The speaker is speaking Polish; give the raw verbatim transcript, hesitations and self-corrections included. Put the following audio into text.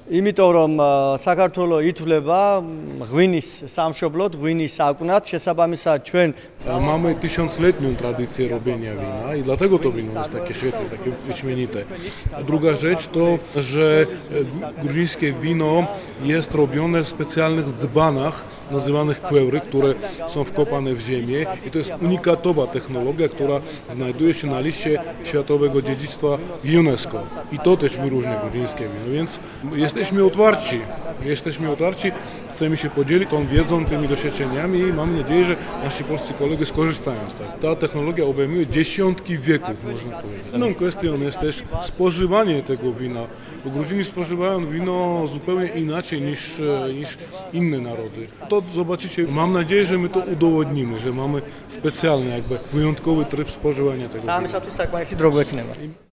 იმიტომ რომ საქართველოს ითვლება ღვინის სამშობლოდ, ღვინის საკვნად, შესაბამისად ჩვენ Mamy tysiącletnią tradycję robienia wina i dlatego to wino jest takie świetne, takie wyśmienite. A druga rzecz to, że gruzińskie wino jest robione w specjalnych dzbanach nazywanych kwełry, które są wkopane w ziemię i to jest unikatowa technologia, która znajduje się na liście Światowego Dziedzictwa UNESCO. I to też wyróżnia gruzińskie wino, więc jesteśmy otwarci, jesteśmy otwarci, chcemy się podzielić tą wiedzą, tymi doświadczeniami i mam nadzieję, że nasi polscy koledzy skorzystają z tego. Ta technologia obejmuje dziesiątki wieków, można powiedzieć. Inną kwestią jest też spożywanie tego wina, bo Gruzini spożywają wino zupełnie inaczej niż, niż inne narody. To zobaczycie, mam nadzieję, że my to udowodnimy, że mamy specjalny, jakby wyjątkowy tryb spożywania tego wina.